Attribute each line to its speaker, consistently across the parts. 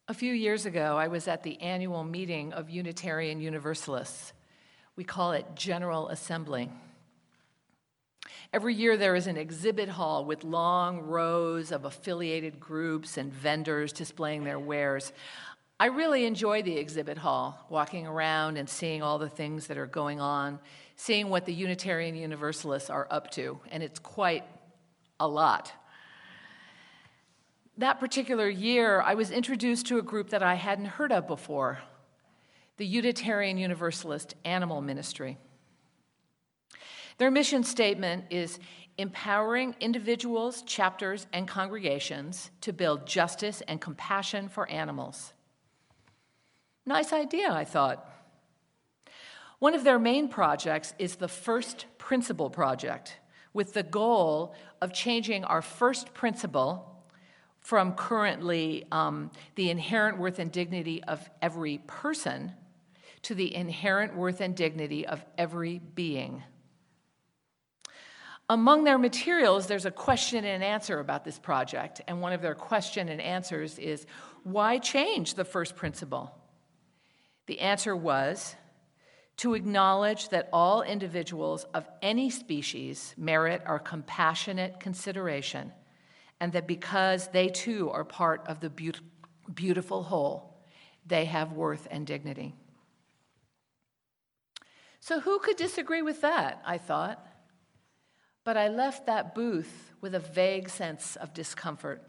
Speaker 1: A few years ago, I was at the annual meeting of Unitarian Universalists. We call it General Assembly. Every year there is an exhibit hall with long rows of affiliated groups and vendors displaying their wares. I really enjoy the exhibit hall, walking around and seeing all the things that are going on, seeing what the Unitarian Universalists are up to, and it's quite a lot. That particular year, I was introduced to a group that I hadn't heard of before, the Unitarian Universalist Animal Ministry. Their mission statement is empowering individuals, chapters, and congregations to build justice and compassion for animals. Nice idea, I thought. One of their main projects is the First Principle Project, with the goal of changing our first principle from currently the inherent worth and dignity of every person to the inherent worth and dignity of every being. Among their materials, there's a question and answer about this project, and one of their question and answers is, why change the first principle? The answer was, to acknowledge that all individuals of any species merit our compassionate consideration, and that because they too are part of the beautiful whole, they have worth and dignity. So who could disagree with that, I thought? But I left that booth with a vague sense of discomfort.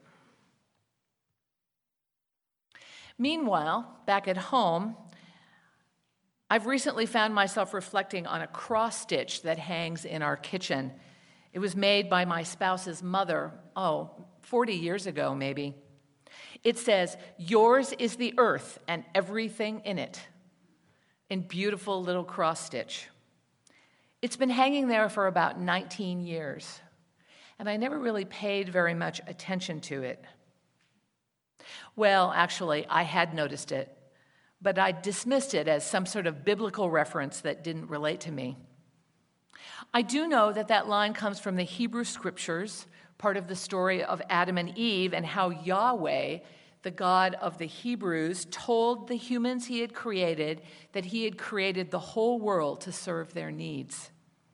Speaker 1: Meanwhile, back at home, I've recently found myself reflecting on a cross stitch that hangs in our kitchen. It was made by my spouse's mother, 40 years ago maybe. It says, "Yours is the earth and everything in it," in beautiful little cross stitch. It's been hanging there for about 19 years, and I never really paid very much attention to it. Well, actually, I had noticed it, but I dismissed it as some sort of biblical reference that didn't relate to me. I do know that that line comes from the Hebrew Scriptures, part of the story of Adam and Eve, and how Yahweh, the God of the Hebrews, told the humans he had created that he had created the whole world to serve their needs.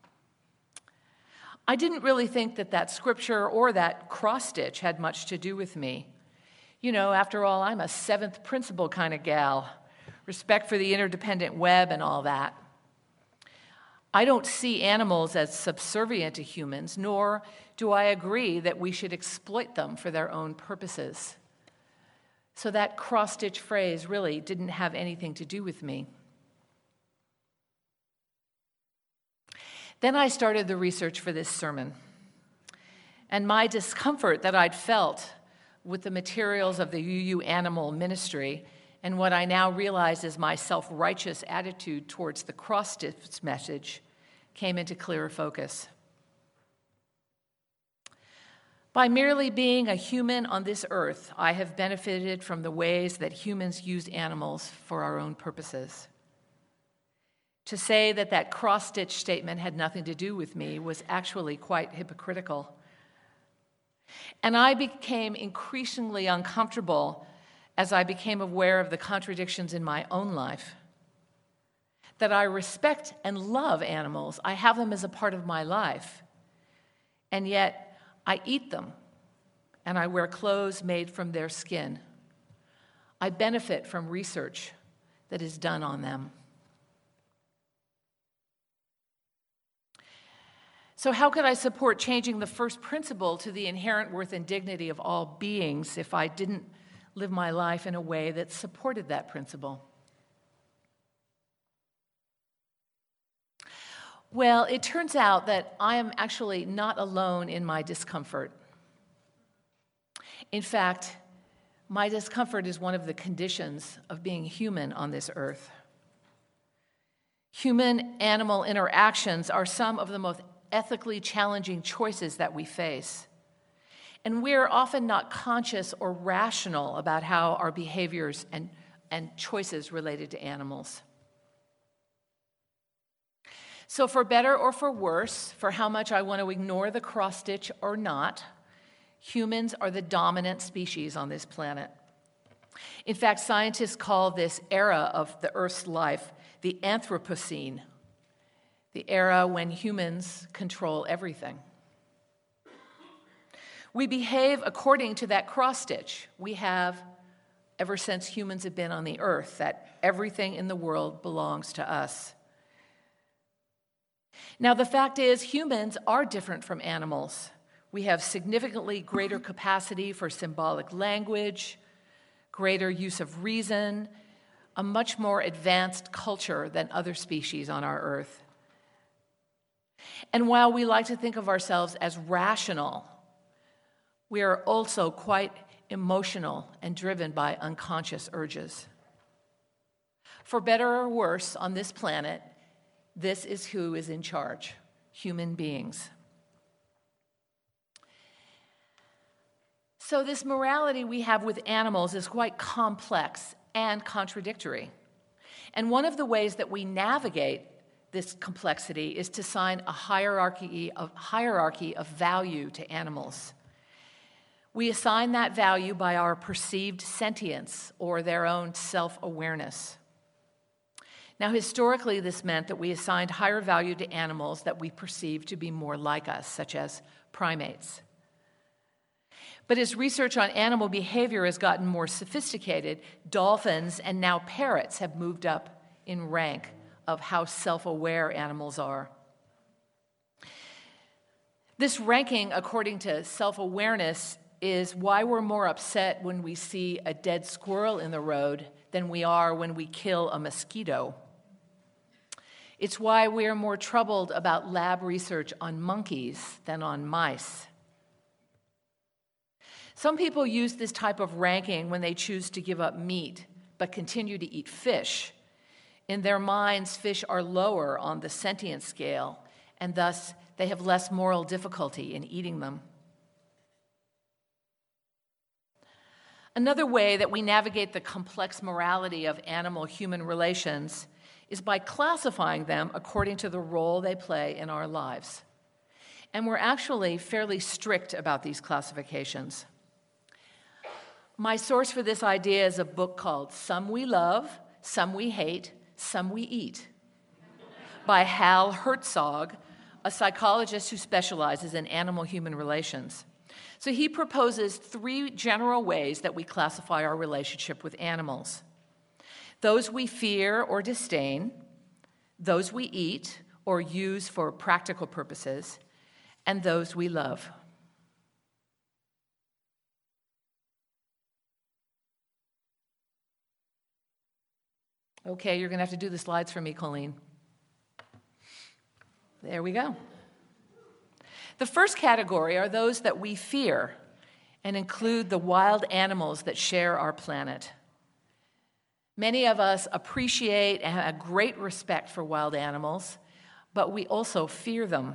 Speaker 1: I didn't really think that that scripture or that cross-stitch had much to do with me. You know, after all, I'm a seventh principle kind of gal. Respect for the interdependent web and all that. I don't see animals as subservient to humans, nor do I agree that we should exploit them for their own purposes. So that cross-stitch phrase really didn't have anything to do with me. Then I started the research for this sermon. And my discomfort that I'd felt with the materials of the UU Animal Ministry and what I now realize is my self-righteous attitude towards the cross-stitch message came into clearer focus. By merely being a human on this earth, I have benefited from the ways that humans use animals for our own purposes. To say that that cross-stitch statement had nothing to do with me was actually quite hypocritical. And I became increasingly uncomfortable as I became aware of the contradictions in my own life. That I respect and love animals. I have them as a part of my life. And yet, I eat them, and I wear clothes made from their skin. I benefit from research that is done on them. So how could I support changing the first principle to the inherent worth and dignity of all beings if I didn't live my life in a way that supported that principle? Well, it turns out that I am actually not alone in my discomfort. In fact, my discomfort is one of the conditions of being human on this earth. Human-animal interactions are some of the most ethically challenging choices that we face. And we're often not conscious or rational about how our behaviors and choices related to animals. So for better or for worse, for how much I want to ignore the cross-stitch or not, humans are the dominant species on this planet. In fact, scientists call this era of the Earth's life the Anthropocene, the era when humans control everything. We behave according to that cross-stitch we have ever since humans have been on the earth, that everything in the world belongs to us. Now, the fact is, humans are different from animals. We have significantly greater capacity for symbolic language, greater use of reason, a much more advanced culture than other species on our earth. And while we like to think of ourselves as rational, we are also quite emotional and driven by unconscious urges. For better or worse, on this planet, this is who is in charge: human beings. So this morality we have with animals is quite complex and contradictory. And one of the ways that we navigate this complexity is to assign a hierarchy of value to animals. We assign that value by our perceived sentience or their own self-awareness. Now, historically, this meant that we assigned higher value to animals that we perceived to be more like us, such as primates. But as research on animal behavior has gotten more sophisticated, dolphins and now parrots have moved up in rank of how self-aware animals are. This ranking, according to self-awareness, is why we're more upset when we see a dead squirrel in the road than we are when we kill a mosquito. It's why we are more troubled about lab research on monkeys than on mice. Some people use this type of ranking when they choose to give up meat but continue to eat fish. In their minds, fish are lower on the sentience scale, and thus they have less moral difficulty in eating them. Another way that we navigate the complex morality of animal-human relations is by classifying them according to the role they play in our lives. And we're actually fairly strict about these classifications. My source for this idea is a book called Some We Love, Some We Hate, Some We Eat by Hal Herzog, a psychologist who specializes in animal-human relations. So he proposes 3 general ways that we classify our relationship with animals: those we fear or disdain, those we eat or use for practical purposes, and those we love. Okay, you're going to have to do the slides for me, Colleen. There we go. The first category are those that we fear and include the wild animals that share our planet. Many of us appreciate and have a great respect for wild animals, but we also fear them.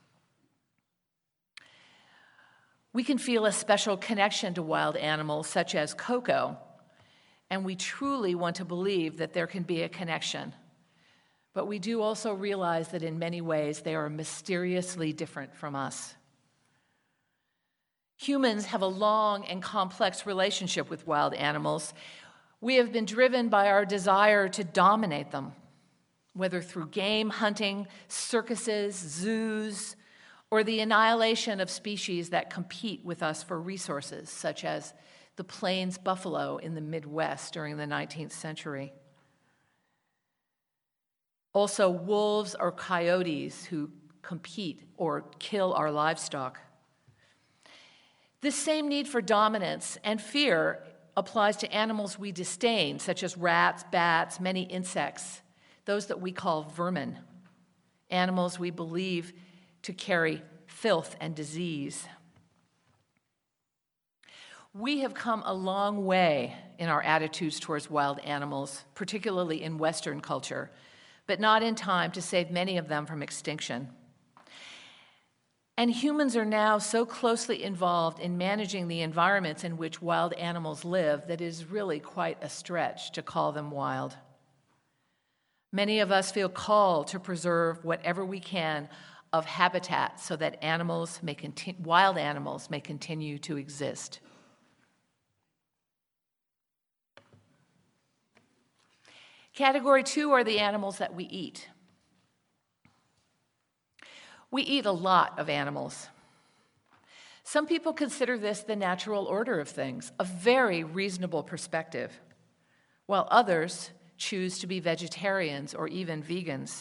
Speaker 1: We can feel a special connection to wild animals, such as Coco, and we truly want to believe that there can be a connection. But we do also realize that in many ways they are mysteriously different from us. Humans have a long and complex relationship with wild animals. We have been driven by our desire to dominate them, whether through game hunting, circuses, zoos, or the annihilation of species that compete with us for resources, such as the plains buffalo in the Midwest during the 19th century. Also, wolves or coyotes who compete or kill our livestock. This same need for dominance and fear applies to animals we disdain, such as rats, bats, many insects, those that we call vermin, animals we believe to carry filth and disease. We have come a long way in our attitudes towards wild animals, particularly in Western culture, but not in time to save many of them from extinction. And humans are now so closely involved in managing the environments in which wild animals live that it is really quite a stretch to call them wild. Many of us feel called to preserve whatever we can of habitat so that wild animals may continue to exist. Category 2 are the animals that we eat. We eat a lot of animals. Some people consider this the natural order of things, a very reasonable perspective, while others choose to be vegetarians or even vegans.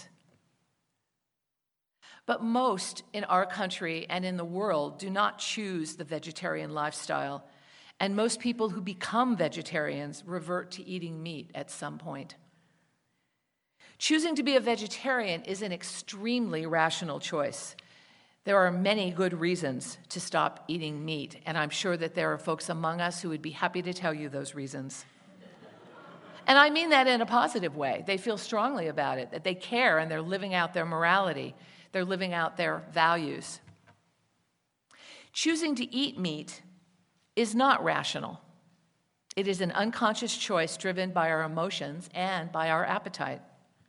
Speaker 1: But most in our country and in the world do not choose the vegetarian lifestyle, and most people who become vegetarians revert to eating meat at some point. Choosing to be a vegetarian is an extremely rational choice. There are many good reasons to stop eating meat, and I'm sure that there are folks among us who would be happy to tell you those reasons. And I mean that in a positive way. They feel strongly about it, that they care and they're living out their morality. They're living out their values. Choosing to eat meat is not rational. It is an unconscious choice driven by our emotions and by our appetite.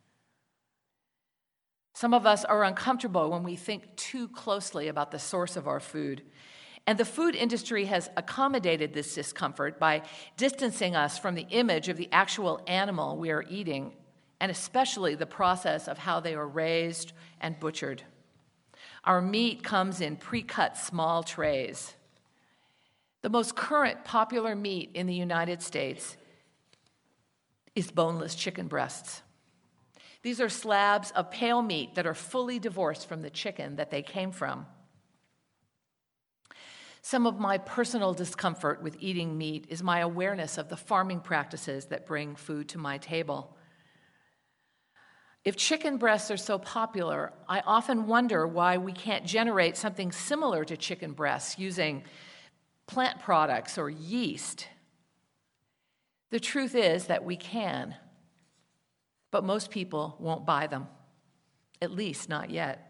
Speaker 1: Some of us are uncomfortable when we think too closely about the source of our food. And the food industry has accommodated this discomfort by distancing us from the image of the actual animal we are eating, and especially the process of how they are raised and butchered. Our meat comes in pre-cut small trays. The most current popular meat in the United States is boneless chicken breasts. These are slabs of pale meat that are fully divorced from the chicken that they came from. Some of my personal discomfort with eating meat is my awareness of the farming practices that bring food to my table. If chicken breasts are so popular, I often wonder why we can't generate something similar to chicken breasts using plant products or yeast. The truth is that we can, but most people won't buy them, at least not yet.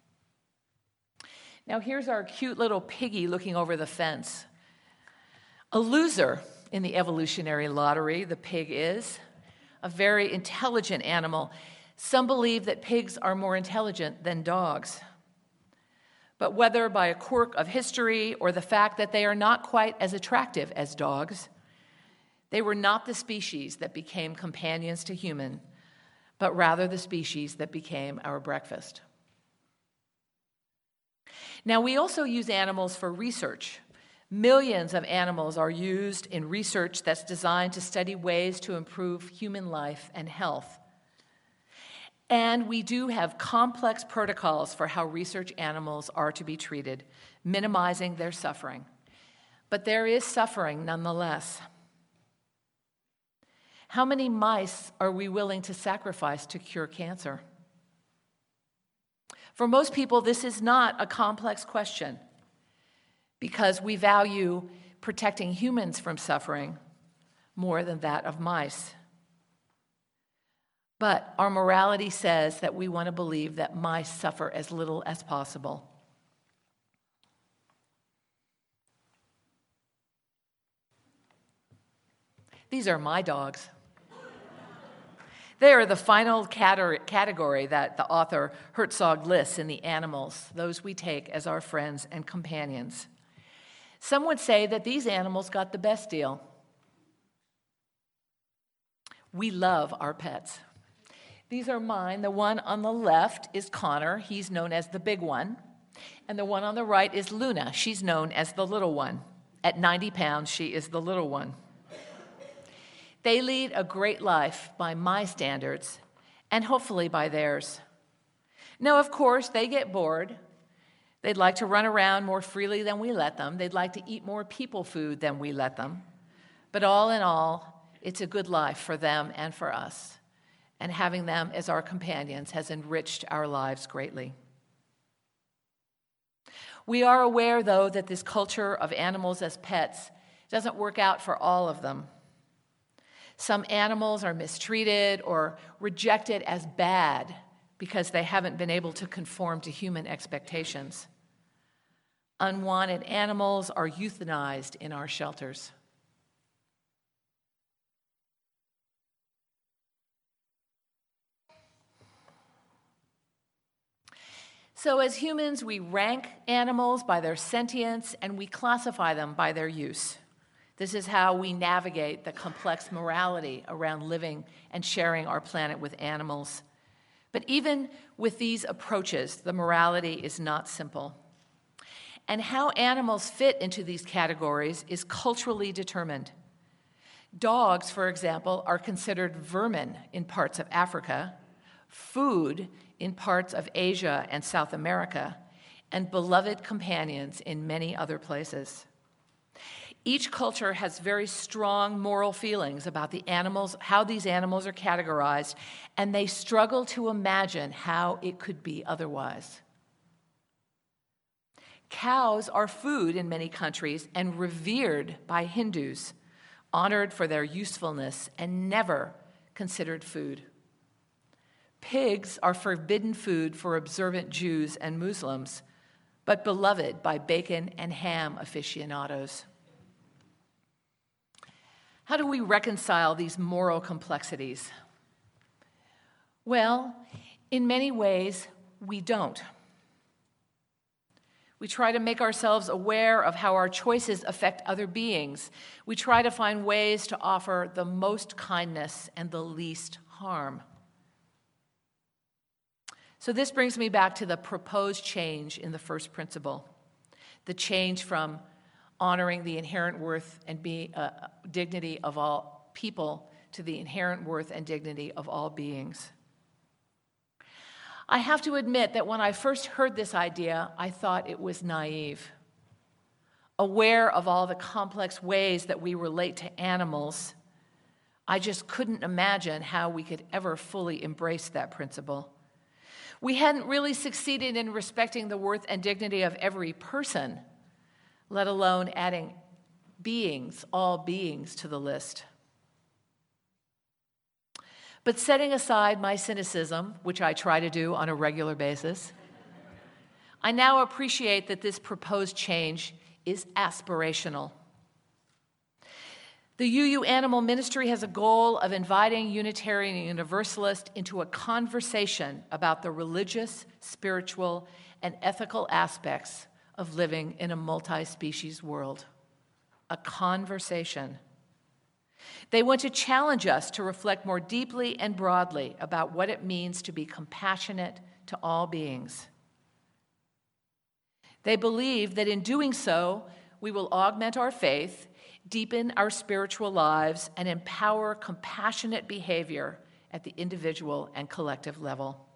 Speaker 1: Now here's our cute little piggy looking over the fence. A loser in the evolutionary lottery, the pig is. A very intelligent animal. Some believe that pigs are more intelligent than dogs. But whether by a quirk of history or the fact that they are not quite as attractive as dogs, they were not the species that became companions to human, but rather the species that became our breakfast. Now, we also use animals for research. Millions of animals are used in research that's designed to study ways to improve human life and health. And we do have complex protocols for how research animals are to be treated, minimizing their suffering. But there is suffering nonetheless. How many mice are we willing to sacrifice to cure cancer? For most people, this is not a complex question because we value protecting humans from suffering more than that of mice. But our morality says that we want to believe that mice suffer as little as possible. These are my dogs. They are the final category that the author Herzog lists in the animals, those we take as our friends and companions. Some would say that these animals got the best deal. We love our pets. These are mine. The one on the left is Connor. He's known as the big one. And the one on the right is Luna. She's known as the little one. At 90 pounds, she is the little one. They lead a great life by my standards, and hopefully by theirs. Now, of course, they get bored. They'd like to run around more freely than we let them. They'd like to eat more people food than we let them. But all in all, it's a good life for them and for us. And having them as our companions has enriched our lives greatly. We are aware, though, that this culture of animals as pets doesn't work out for all of them. Some animals are mistreated or rejected as bad because they haven't been able to conform to human expectations. Unwanted animals are euthanized in our shelters. So as humans, we rank animals by their sentience and we classify them by their use. This is how we navigate the complex morality around living and sharing our planet with animals. But even with these approaches, the morality is not simple. And how animals fit into these categories is culturally determined. Dogs, for example, are considered vermin in parts of Africa, food in parts of Asia and South America, and beloved companions in many other places. Each culture has very strong moral feelings about the animals, how these animals are categorized, and they struggle to imagine how it could be otherwise. Cows are food in many countries and revered by Hindus, honored for their usefulness and never considered food. Pigs are forbidden food for observant Jews and Muslims, but beloved by bacon and ham aficionados. How do we reconcile these moral complexities? Well, in many ways, we don't. We try to make ourselves aware of how our choices affect other beings. We try to find ways to offer the most kindness and the least harm. So this brings me back to the proposed change in the first principle, the change from honoring the inherent worth and dignity of all people to the inherent worth and dignity of all beings. I have to admit that when I first heard this idea, I thought it was naive. Aware of all the complex ways that we relate to animals, I just couldn't imagine how we could ever fully embrace that principle. We hadn't really succeeded in respecting the worth and dignity of every person, let alone adding beings, all beings, to the list. But setting aside my cynicism, which I try to do on a regular basis, I now appreciate that this proposed change is aspirational. The UU Animal Ministry has a goal of inviting Unitarian and Universalist into a conversation about the religious, spiritual, and ethical aspects of living in a multi-species world. A conversation. They want to challenge us to reflect more deeply and broadly about what it means to be compassionate to all beings. They believe that in doing so, we will augment our faith, deepen our spiritual lives, and empower compassionate behavior at the individual and collective level.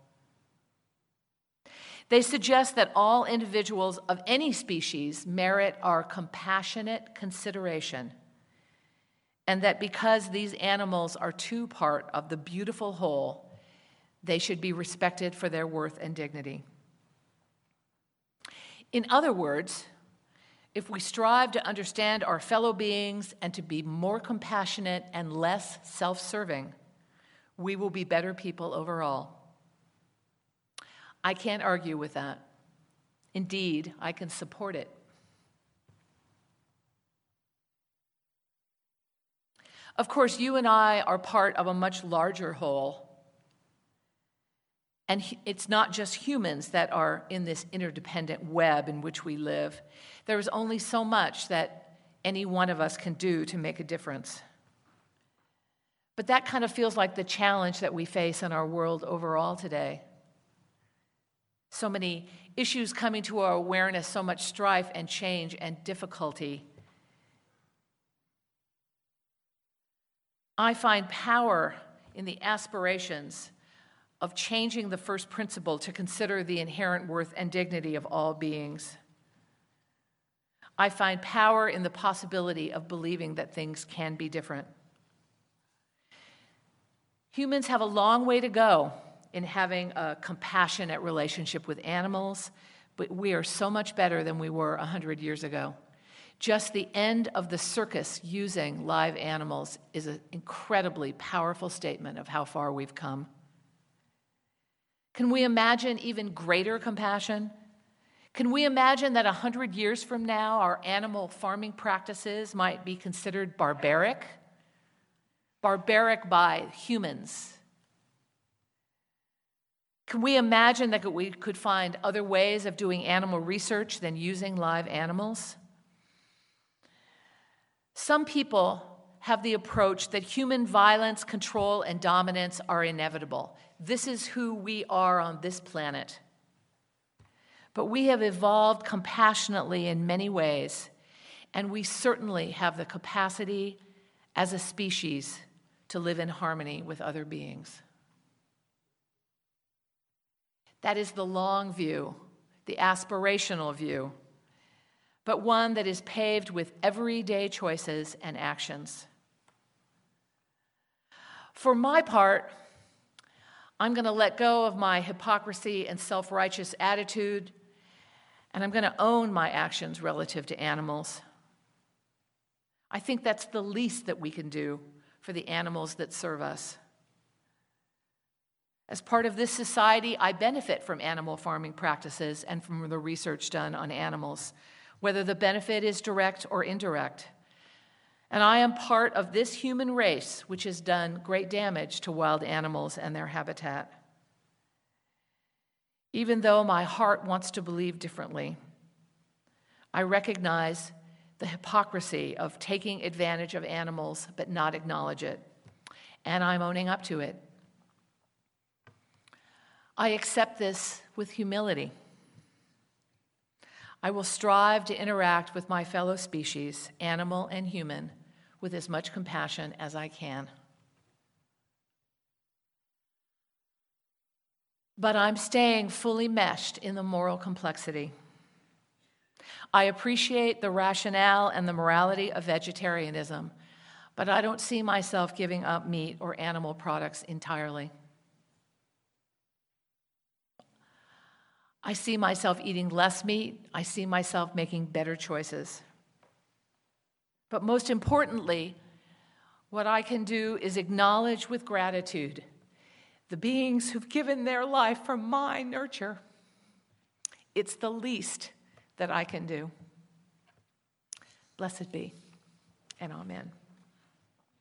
Speaker 1: They suggest that all individuals of any species merit our compassionate consideration, and that because these animals are too part of the beautiful whole, they should be respected for their worth and dignity. In other words, if we strive to understand our fellow beings and to be more compassionate and less self-serving, we will be better people overall. I can't argue with that. Indeed, I can support it. Of course, you and I are part of a much larger whole. And it's not just humans that are in this interdependent web in which we live. There is only so much that any one of us can do to make a difference. But that kind of feels like the challenge that we face in our world overall today. So many issues coming to our awareness, so much strife and change and difficulty. I find power in the aspirations of changing the first principle to consider the inherent worth and dignity of all beings. I find power in the possibility of believing that things can be different. Humans have a long way to go in having a compassionate relationship with animals, but we are so much better than we were 100 years ago. Just the end of the circus using live animals is an incredibly powerful statement of how far we've come. Can we imagine even greater compassion? Can we imagine that 100 years from now, our animal farming practices might be considered barbaric? Barbaric by humans. Can we imagine that we could find other ways of doing animal research than using live animals? Some people have the approach that human violence, control, and dominance are inevitable. This is who we are on this planet. But we have evolved compassionately in many ways, and we certainly have the capacity as a species to live in harmony with other beings. That is the long view, the aspirational view, but one that is paved with everyday choices and actions. For my part, I'm going to let go of my hypocrisy and self-righteous attitude, and I'm going to own my actions relative to animals. I think that's the least that we can do for the animals that serve us. As part of this society, I benefit from animal farming practices and from the research done on animals, whether the benefit is direct or indirect. And I am part of this human race which has done great damage to wild animals and their habitat. Even though my heart wants to believe differently, I recognize the hypocrisy of taking advantage of animals but not acknowledge it, and I'm owning up to it. I accept this with humility. I will strive to interact with my fellow species, animal and human, with as much compassion as I can. But I'm staying fully meshed in the moral complexity. I appreciate the rationale and the morality of vegetarianism, but I don't see myself giving up meat or animal products entirely. I see myself eating less meat. I see myself making better choices. But most importantly, what I can do is acknowledge with gratitude the beings who've given their life for my nurture. It's the least that I can do. Blessed be, and amen.